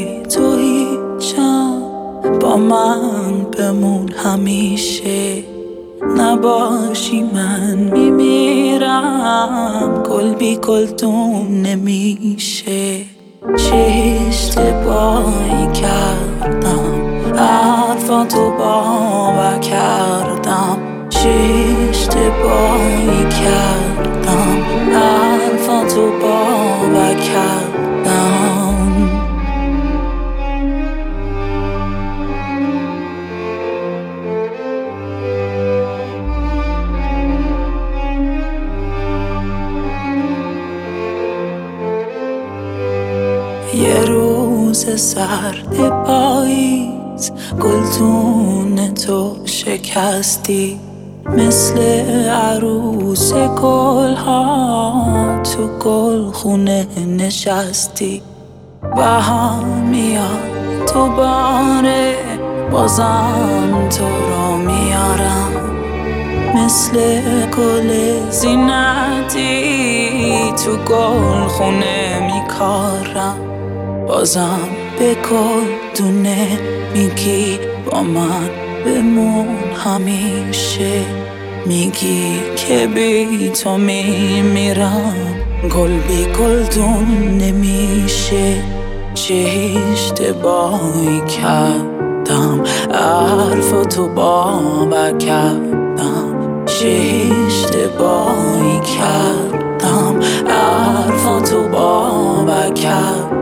تو هیچم، با من بمون همیشه. نباشی من میمیرم، گل بی گلدون نمیشه. چه اشتباهی کردم، حرفاتو باور کردم. چه اشتباهی کردم، حرفاتو باور کردم. یه روز سرد پاییز، گلدون تو شکستی. مثل عروس گلها تو گلخونه نشستی. بهم میاد تو باره، بازم تو رو میارم. مثل گل زینتی تو گلخونه میکارم. بازم به گلدونه میگی با من بمون همیشه. میگی که بی تو میمیرم، گل بی گلدون نمیشه. چه اشتباهی کردم، حرفاتو باور کردم. چه اشتباهی کردم، حرفاتو باور کردم.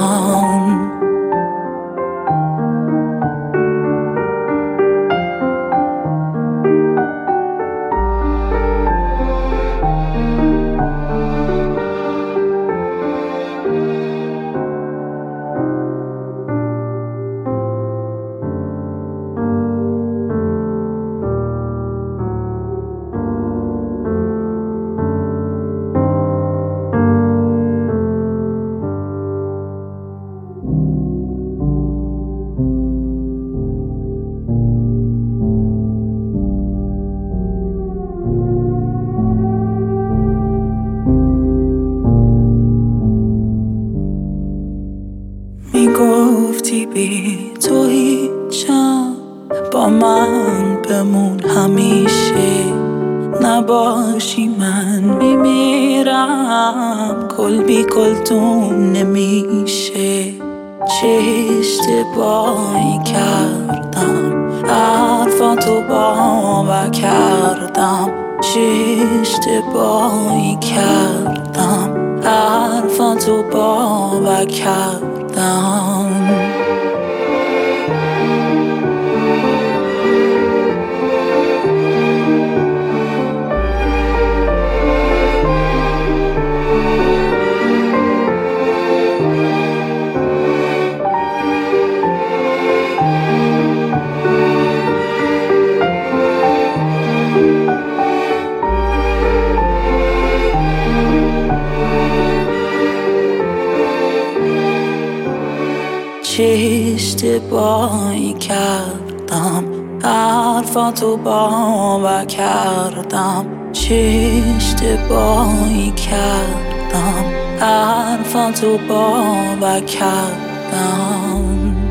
میگفتی بی تو هیچم، با من بمون همیشه. نباشی من میمیرم، گل بی گلدون نمیشه. چه اشتباهی کردم، حرفاتو باور کردم. چه اشتباهی کردم، حرفاتو باور کردم. چه اشتباهی کردم، حرفاتو باور کردم. چه اشتباهی کردم، حرفاتو باور کردم.